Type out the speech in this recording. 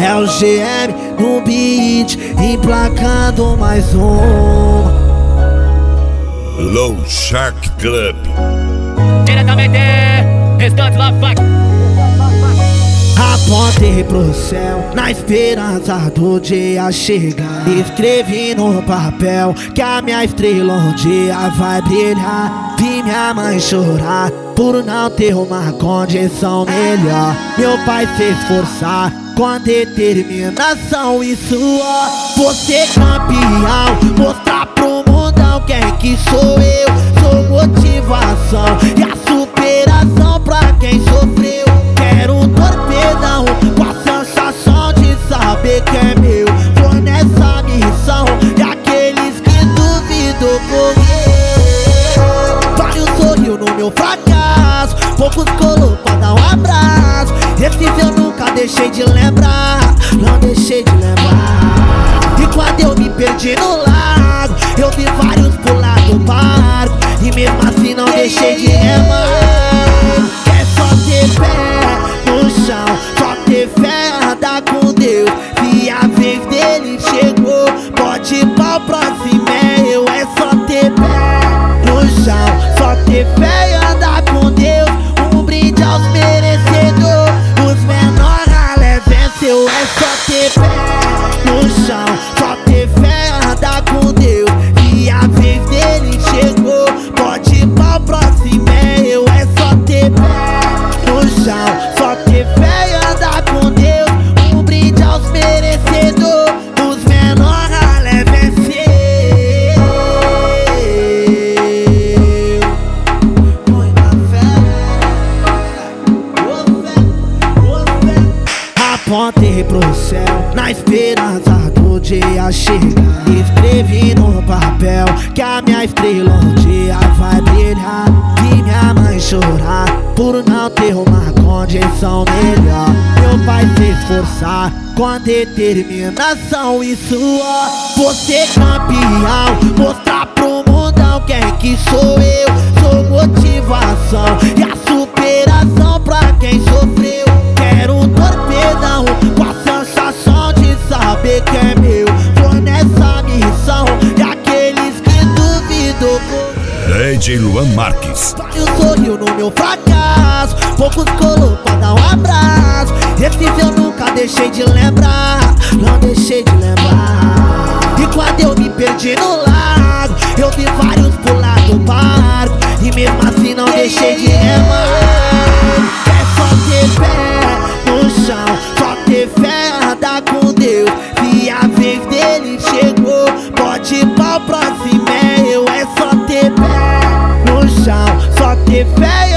É o GM no beat, emplacando mais uma. Low Shark Club. Diretamente, restante lá, fuck. Apontei pro céu, na esperança do dia chegar. Escrevi no papel que a minha estrela um dia vai brilhar. Vi minha mãe chorar por não ter uma condição melhor. Meu pai se esforçar com determinação e suor. Você campeão, mostrar pro mundão quem que sou eu. Sou motivação e a superação pra quem sofreu. Quero um torpedão com a sensação de saber que é meu. Tô nessa missão e aqueles que duvidam correr. Vários sorriu no meu fracasso, poucos colou pra dar um abraço. Esses eu nunca deixei de lembrar, não deixei de lembrar. E quando eu me perdi no lago, eu vi vários pular do barco, e mesmo assim não deixei de remar. É só ter pé no chão, só ter fé, andar com Deus. Se a vez dele chegou, pode ir pra próxima, é eu. É só ter pé no chão, só ter fé e andar com Deus. Um brinde aos merecedores, os menores ralé venceu. É só ter pé no chão, só ter fé e andar com Deus. Se a vez dele chegou, pode ir pra próxima, é eu. É só ter pé no chão, só ter fé e andar com Deus. Um brinde aos merecedores, os menores ralé venceu. Põe na fé, apontei pro céu, na esperança do dia chegar. Escrevi no papel que a minha estrela um dia vai brilhar. Vi minha mãe chorar por não ter uma condição melhor. Meu pai se esforçar com determinação e suor. Você campeão, mostrar pro mundão quem que sou eu. Sou motivação e a superação pra quem sofreu. Quero um torpedão com a sensação de saber que é meu. Tô nessa missão e aqueles que duvidam correr. DJ Luan Marques. Vários sorriu no meu fracasso, poucos colou pra dar um abraço. Esses eu nunca deixei de lembrar, não deixei de lembrar. E quando eu me perdi no lago, eu vi vários pular do barco, e mesmo assim não deixei de remar. É só ter pé no chão, só ter fé, andar com Deus. Se a vez dele chegou, pode ir pra próxima, é eu. É só ter pé no chão, só ter fé.